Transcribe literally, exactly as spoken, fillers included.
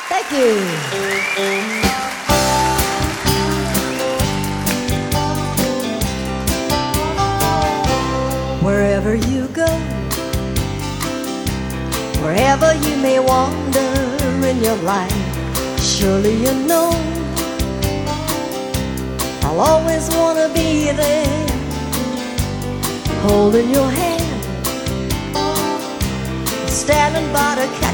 Thank you. Wherever you go, wherever you may wander in your life, surely you know I'll always wanna be there, holding your hand, standing by the